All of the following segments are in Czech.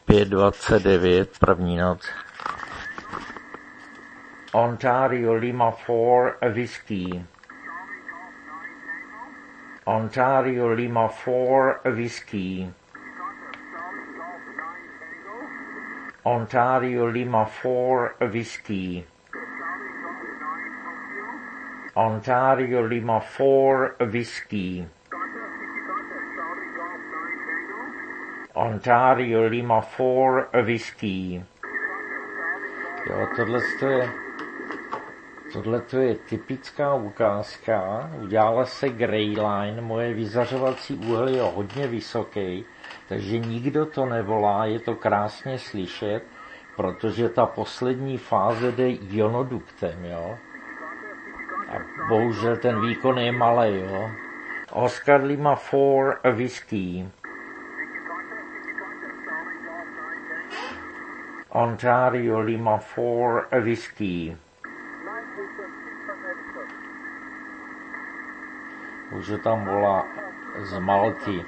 5:29, první noc. Ontario Lima 4 Whiskey. Ontario Lima 4 Whiskey. Ontario Lima 4 Whiskey. Ontario Lima 4 Whiskey. Ontario Lima 4 Whiskey. Jo, tohle je typická ukázka. Udělala se Grey Line, moje vyzařovací úhel je hodně vysoký, takže nikdo to nevolá, je to krásně slyšet, protože ta poslední fáze jde ionoduktem, jo. A bohužel ten výkon je malý, jo. Oscar Lima 4 Whiskey. Ontario Lima 4 Whiskey. Už je tam volá z Malty.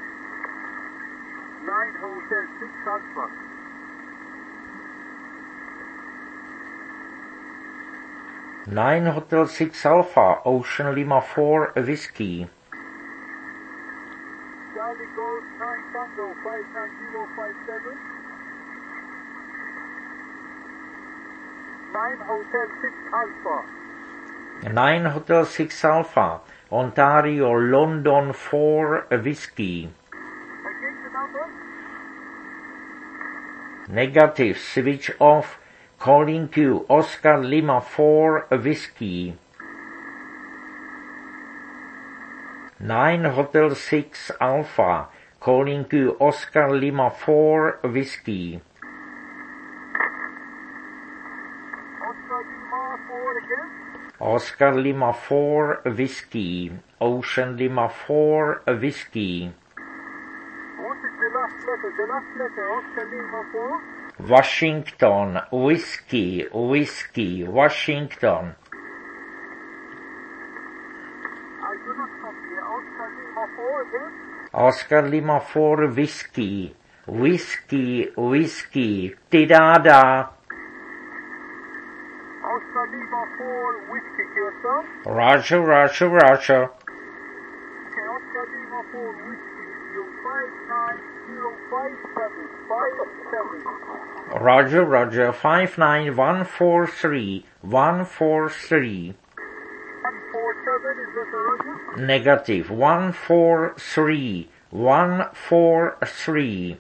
9 Hotel 6 Alpha, Ocean Lima 4 Whiskey. Charlie Golf 9 Tango 59057. 9 Hotel 6 Alpha. 9 Hotel 6 Alpha, Ontario London 4 Whiskey. Again the number? Negative, switch off, calling you Oscar Lima 4 Whiskey. 9 Hotel 6 Alpha, calling you Oscar Lima 4 Whiskey. Oscar Lima 4 again? Oscar Lima 4 Whiskey, Ocean Lima 4 Whiskey. What is the last letter? The last letter, Oscar Lima 4? Washington, Whiskey, Whiskey, Washington. I do not copy. Oscar Lima 4 again? Oscar Lima 4 Whiskey, Whiskey, Whiskey, Tidada. Oscar Lima 4 Whiskey to yourself? Roger, Roger, Roger. Okay, Oscar Lima 4 Whiskey, you 5905757. Roger, Roger, 59143, 143. 147, is that a Roger? Negative, 143, 143.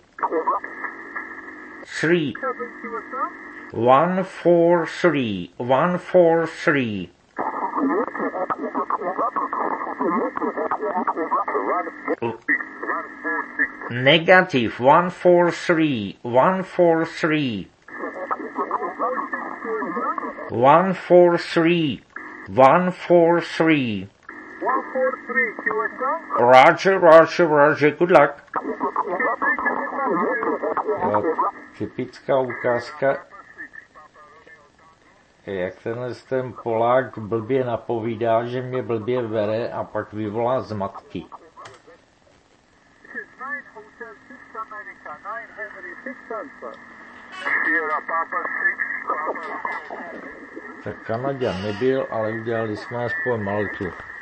3, 7 to yourself? 143, 143. Negative, 143, 143. 143, 143. 143 to yourself? Roger, Roger, Roger, good luck. Jo, typická ukázka, jak ten Polák blbě napovídá, že mě blbě bere a pak vyvolá zmatky. Tak Kanaďan nebyl, ale udělali jsme aspoň Maltu.